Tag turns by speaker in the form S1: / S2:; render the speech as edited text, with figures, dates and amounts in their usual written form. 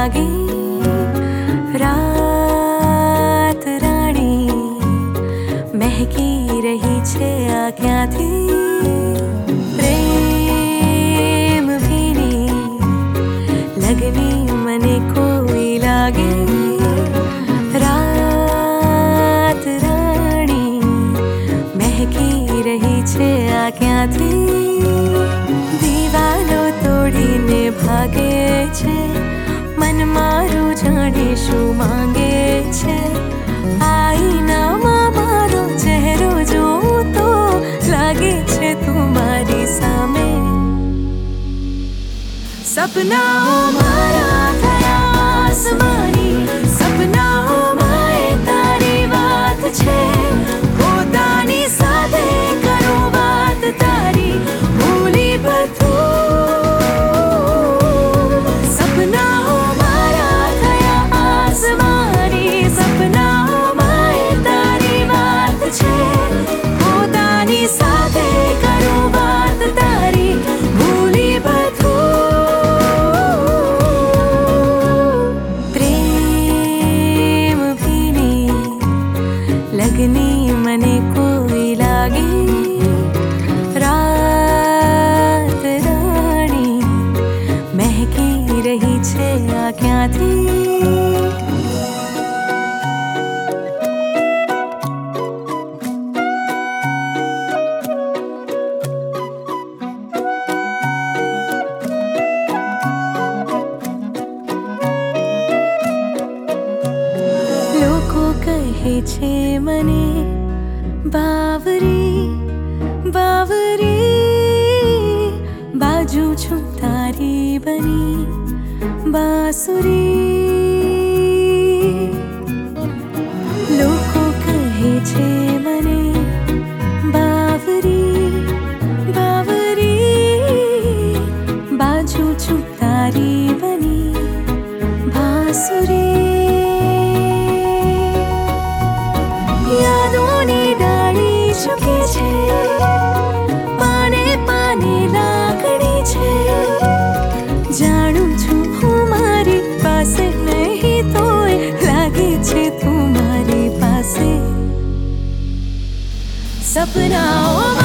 S1: लागे रात राणी महकी रही छे आ क्यांथी प्रेम भीनी लगनी मने कोई लागे रात राणी महकी रही छे आ क्यांथी दीवालो तोड़ीने भागे छे मन मारू जाने शू मांगे छे आईनामां मारो चेहरो जोऊं तो लागे छे तुम्हारी सामे सपनाओ मारा थया आसमानी सपनाओ माए तारी वात छे पोतानी साथे करो वात तारी भूली बधुं सपनाओ मारा थया आसमानी सपनाओ माए तारी वात छे पोतानी साथे करो वात तारी भूली बधुं प्रेम भीनी लगनी मने कोई लागे रात राणी महकी रही छे आ क्यांथी कहे छे मने बावरी बावरी बाजू छू तारी बनी बांसुरी लोको कहे छे मने बावरी बावरी बाजू छू तारी बनी बांसुरी पाने पाने लाकड़ी छे जाणू छू हूँ मारी पासे नहीं तोय लागे छे तू मारी पासे सपनाओ